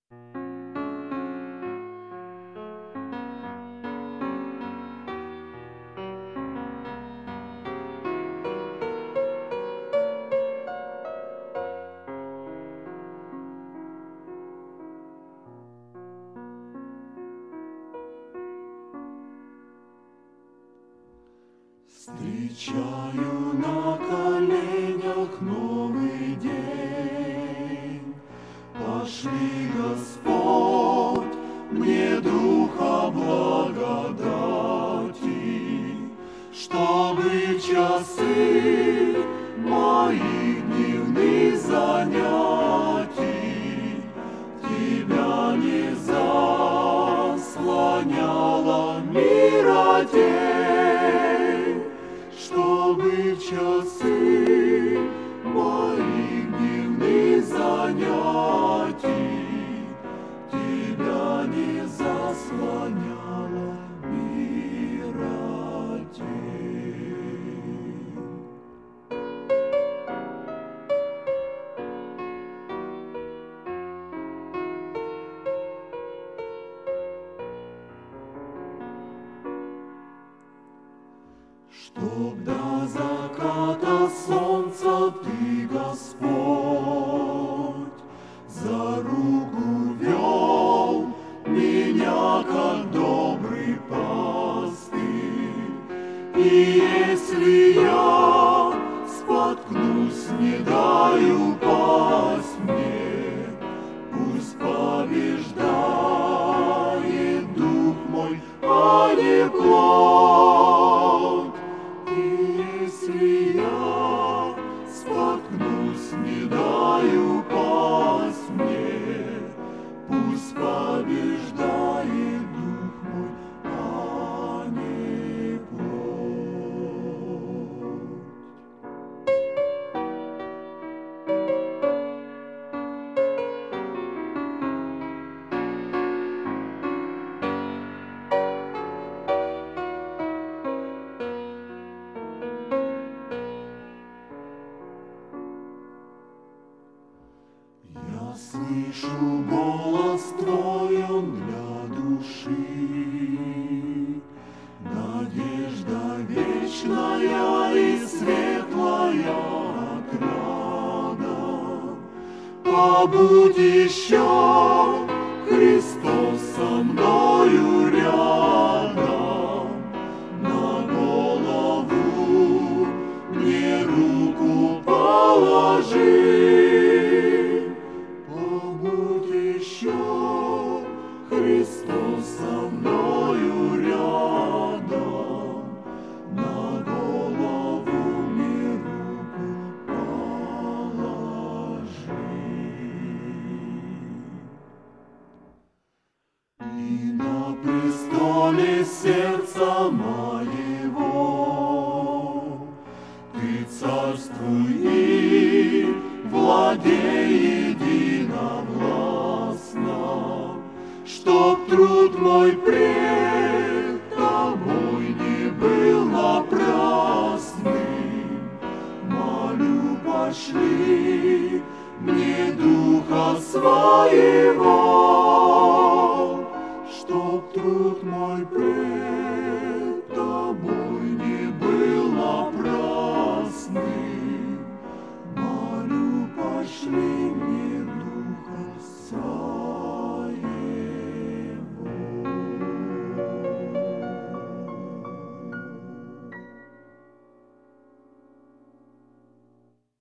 Встречаю на коленях новый день. Пошли, Господь, мне Духа благодати, чтобы часы моих дневных занятий Тебя не заслоняла мира тень, чтобы часы моих дневных занятий Тебя не заслоняла мира тень. Чтоб до заката солнца Ты, Господь, за руку вел меня, как добрый пастырь. И если я споткнусь, не дай упасть мне, пусть побеждает дух мой, а не плоть. Если я споткнусь, не дай упасть мне, пусть побеждает дух мой, а не плоть. Я слышу голос Твой, он для души, надежда вечная и светлая отрада. Побудь еще, Христос, со мною рядом, на голову мне руку положи. Христос со мною рядом, на голову мне руку положи. И на престоле сердца моего Ты царствуй и владей единовластно, чтоб труд мой пред Тобой не был напрасным. Молю, пошли мне Духа Своего.